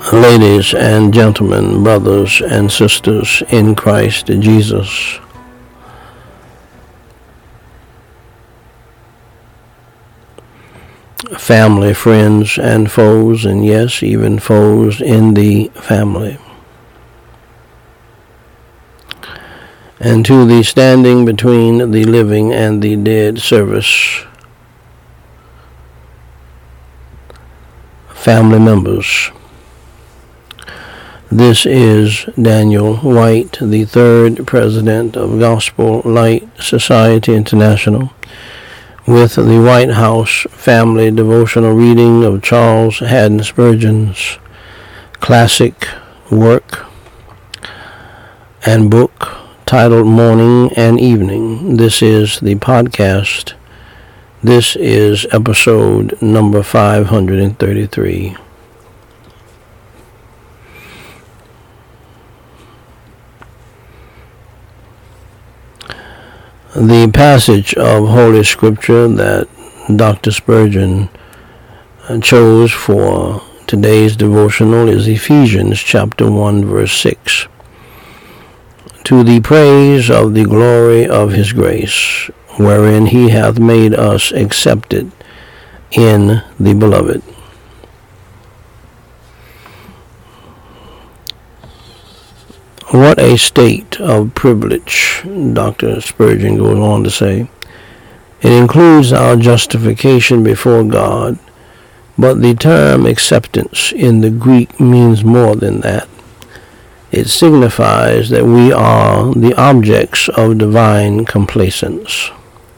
Ladies and gentlemen, brothers and sisters in Christ Jesus, family, friends, and foes, and yes, even foes in the family, and to the standing between the living and the dead service, family members. This is Daniel White, the third president of Gospel Light Society International, with the White House Family Devotional reading of Charles Haddon Spurgeon's classic work and book titled Morning and Evening. This is the podcast. This is episode number 533. The passage of Holy Scripture that Dr. Spurgeon chose for today's devotional is Ephesians chapter 1, verse 6. To the praise of the glory of his grace, wherein he hath made us accepted in the beloved. What a state of privilege, Dr. Spurgeon goes on to say. It includes our justification before God, but the term acceptance in the Greek means more than that. It signifies that we are the objects of divine complacence,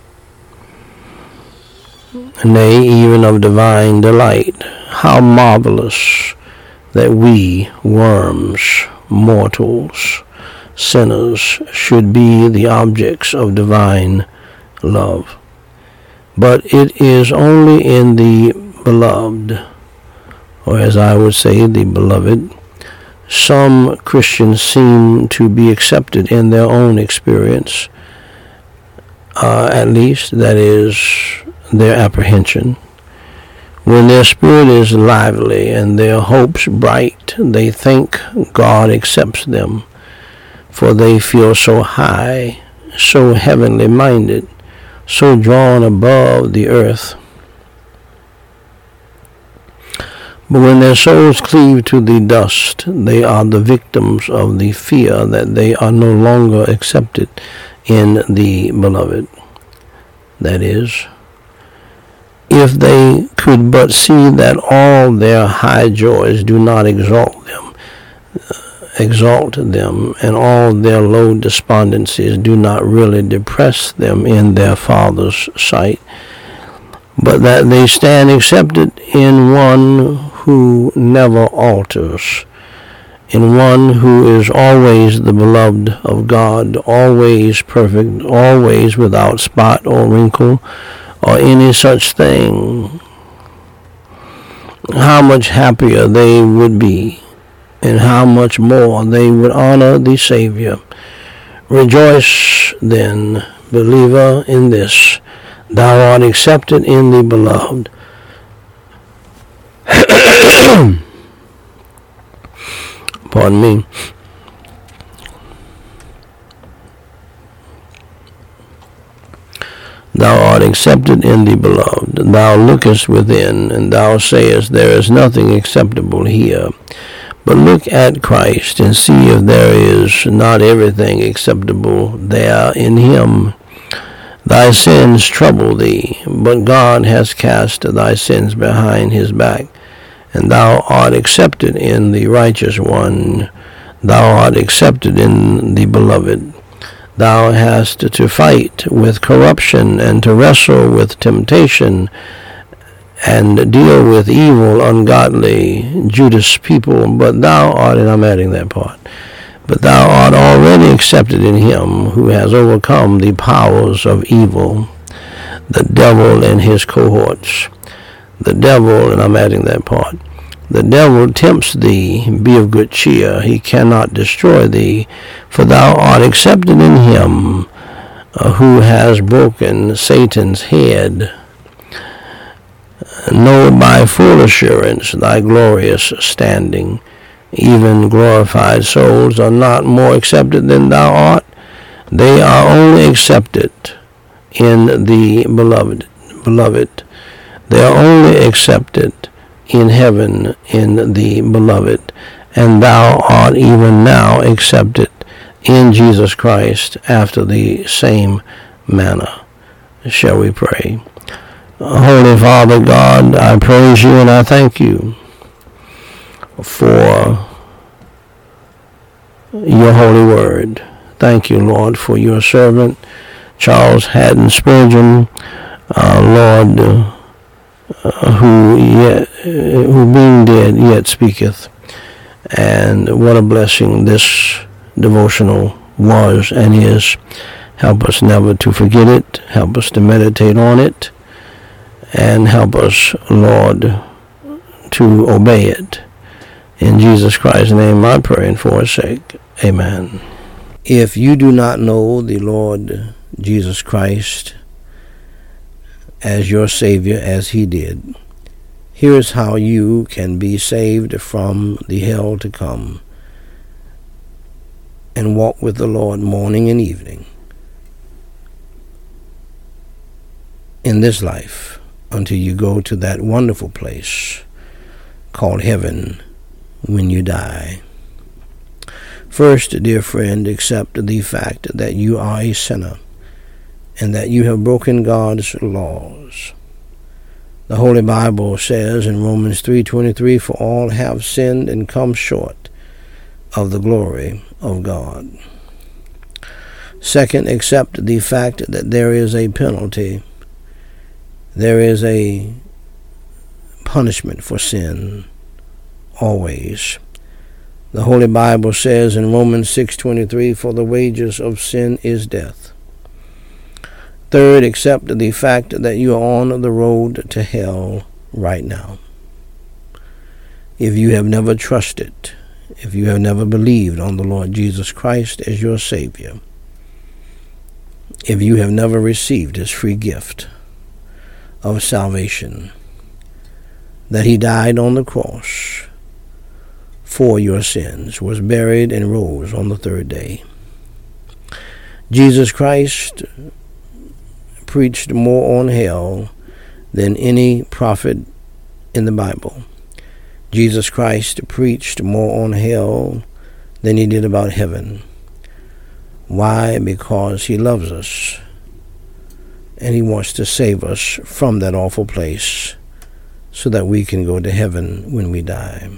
nay, even of divine delight. How marvelous that we, worms, mortals, sinners, should be the objects of divine love. But it is only in the beloved, or as I would say, the beloved, some Christians seem to be accepted in their own experience, at least that is their apprehension. When their spirit is lively and their hopes bright, they think God accepts them, for they feel so high, so heavenly minded, so drawn above the earth. But when their souls cleave to the dust, they are the victims of the fear that they are no longer accepted in the beloved. That is, if they could but see that all their high joys do not exalt them, and all their low despondencies do not really depress them in their Father's sight, but that they stand accepted in one who never alters, in one who is always the beloved of God, always perfect, always without spot or wrinkle, or any such thing, how much happier they would be, and how much more they would honor the Savior. Rejoice then, believer, in this: thou art accepted in the beloved. Pardon me. Thou art accepted in the beloved. Thou lookest within, and thou sayest, there is nothing acceptable here. But look at Christ, and see if there is not everything acceptable there in him. Thy sins trouble thee, but God has cast thy sins behind his back, and thou art accepted in the righteous one. Thou art accepted in the beloved. Thou hast to fight with corruption and to wrestle with temptation and deal with evil, ungodly, Judas people, but thou art, and I'm adding that part, but thou art already accepted in him who has overcome the powers of evil, the devil and his cohorts. The devil, and I'm adding that part, the devil tempts thee, be of good cheer, he cannot destroy thee, for thou art accepted in him who has broken Satan's head. Know by full assurance thy glorious standing, even glorified souls, are not more accepted than thou art. They are only accepted in the beloved. They are only accepted in heaven in the beloved. And thou art even now accepted in Jesus Christ after the same manner. Shall we pray? Holy Father God, I praise you and I thank you for your holy word. Thank you, Lord, for your servant, Charles Haddon Spurgeon, Lord, who being dead yet speaketh. And what a blessing this devotional was and is. Help us never to forget it. Help us to meditate on it. And help us, Lord, to obey it. In Jesus Christ's name I pray and for his sake. Amen. If you do not know the Lord Jesus Christ as your Savior as he did, here is how you can be saved from the hell to come and walk with the Lord morning and evening in this life until you go to that wonderful place called heaven when you die. First, dear friend, accept the fact that you are a sinner and that you have broken God's laws. The Holy Bible says in Romans 3:23, "For all have sinned and come short of the glory of God." Second, accept the fact that there is a penalty. There is a punishment for sin, always. The Holy Bible says in Romans 6:23, "For the wages of sin is death." Third, accept the fact that you are on the road to hell right now. If you have never trusted, if you have never believed on the Lord Jesus Christ as your Savior, if you have never received his free gift of salvation, that he died on the cross for your sins, was buried and rose on the third day. Jesus Christ preached more on hell than any prophet in the Bible. Jesus Christ preached more on hell than he did about heaven. Why? Because he loves us and he wants to save us from that awful place so that we can go to heaven when we die.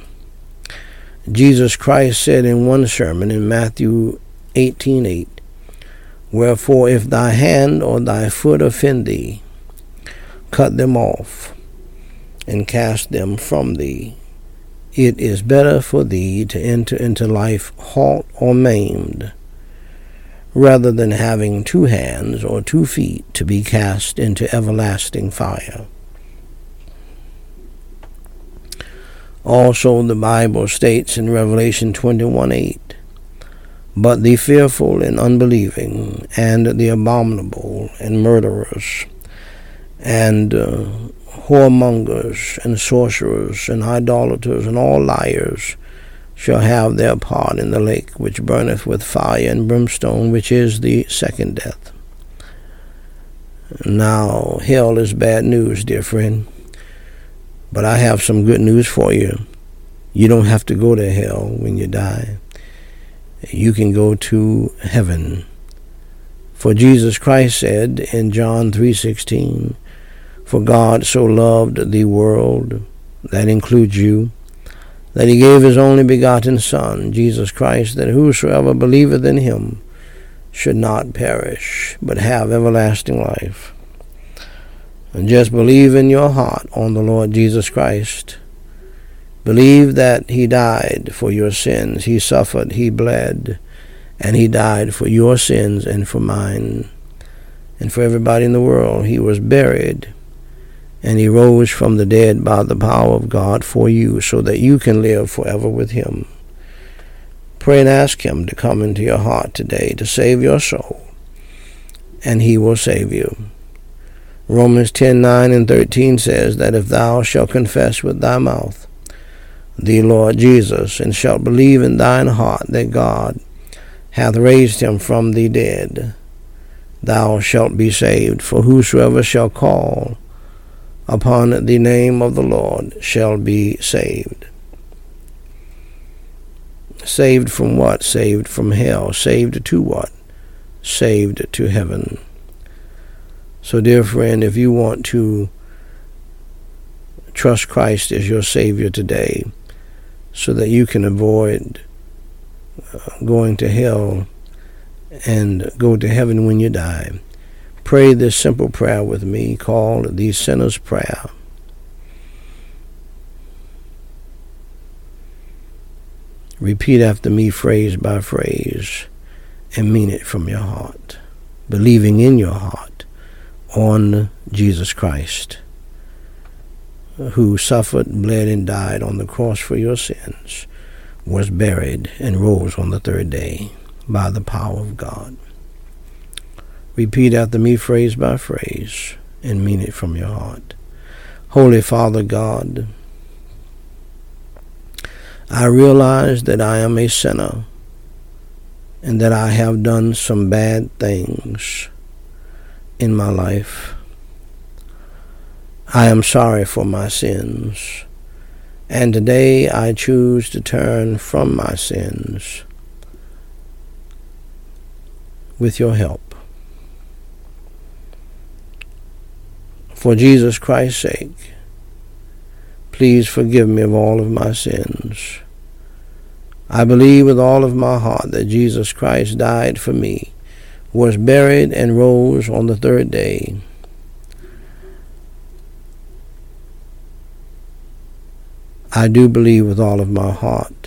Jesus Christ said in one sermon in Matthew 18:8, "Wherefore if thy hand or thy foot offend thee, cut them off and cast them from thee. It is better for thee to enter into life halt or maimed, rather than having 2 hands or 2 feet to be cast into everlasting fire." Also the Bible states in Revelation 21:8, "But the fearful and unbelieving, and the abominable, and murderers, and whoremongers, and sorcerers, and idolaters, and all liars, shall have their part in the lake which burneth with fire and brimstone, which is the second death." Now, hell is bad news, dear friend, but I have some good news for you. You don't have to go to hell when you die. You can go to heaven. For Jesus Christ said in John 3:16, "For God so loved the world," that includes you, "that he gave his only begotten Son, Jesus Christ, that whosoever believeth in him should not perish, but have everlasting life." And just believe in your heart on the Lord Jesus Christ. Believe that he died for your sins. He suffered, he bled, and he died for your sins and for mine and for everybody in the world. He was buried, and he rose from the dead by the power of God for you, so that you can live forever with him. Pray and ask him to come into your heart today to save your soul, and he will save you. Romans 10:9 and 13 says that if thou shalt confess with thy mouth the Lord Jesus, and shalt believe in thine heart that God hath raised him from the dead, thou shalt be saved. For whosoever shall call upon the name of the Lord shall be saved. Saved from what? Saved from hell. Saved to what? Saved to heaven. So, dear friend, if you want to trust Christ as your Savior today, so that you can avoid going to hell and go to heaven when you die, pray this simple prayer with me called the Sinner's Prayer. Repeat after me phrase by phrase and mean it from your heart, believing in your heart on Jesus Christ, who suffered, bled, and died on the cross for your sins, was buried, and rose on the third day by the power of God. Repeat after me phrase by phrase and mean it from your heart. Holy Father God, I realize that I am a sinner and that I have done some bad things in my life. I am sorry for my sins, and today I choose to turn from my sins with your help. For Jesus Christ's sake, please forgive me of all of my sins. I believe with all of my heart that Jesus Christ died for me, was buried, and rose on the third day. I do believe with all of my heart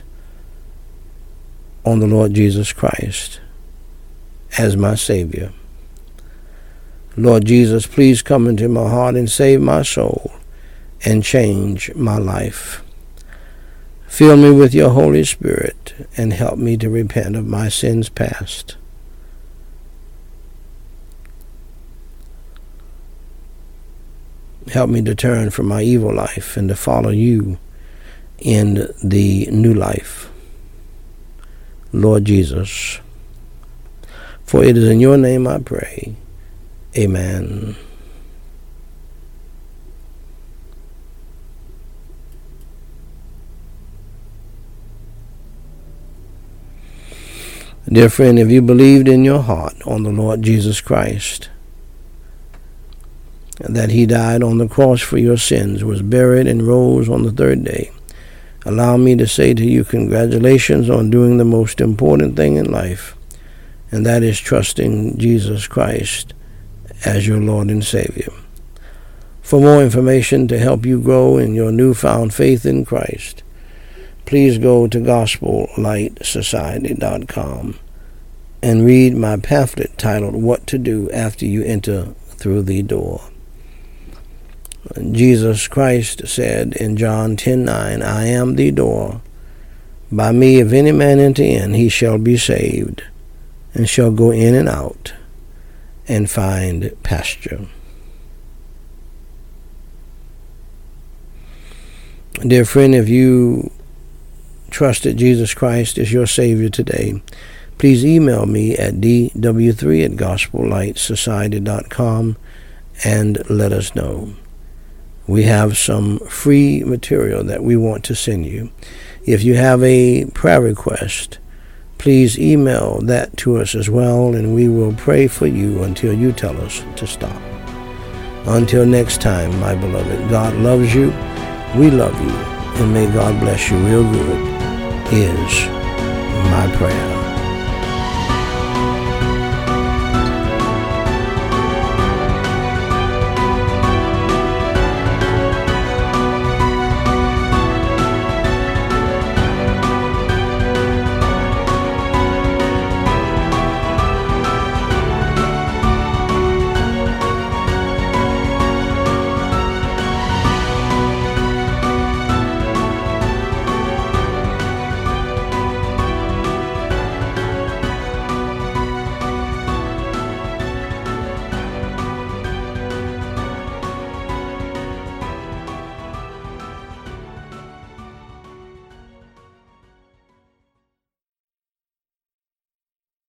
on the Lord Jesus Christ as my Savior. Lord Jesus, please come into my heart and save my soul and change my life. Fill me with your Holy Spirit and help me to repent of my sins past. Help me to turn from my evil life and to follow you in the new life, Lord Jesus. For it is in your name I pray. Amen. Dear friend, if you believed in your heart on the Lord Jesus Christ, that he died on the cross for your sins, was buried, and rose on the third day, allow me to say to you, congratulations on doing the most important thing in life, and that is trusting Jesus Christ as your Lord and Savior. For more information to help you grow in your newfound faith in Christ, please go to GospelLightSociety.com and read my pamphlet titled What to Do After You Enter Through the Door. Jesus Christ said in John 10:9, I am the door. By me, if any man enter in, he shall be saved, and shall go in and out, and find pasture. Dear friend, if you trusted Jesus Christ as your Savior today, please email me at dw3@gospellightsociety.com and let us know. We have some free material that we want to send you. If you have a prayer request, please email that to us as well, and we will pray for you until you tell us to stop. Until next time, my beloved, God loves you, we love you, and may God bless you real good is my prayer.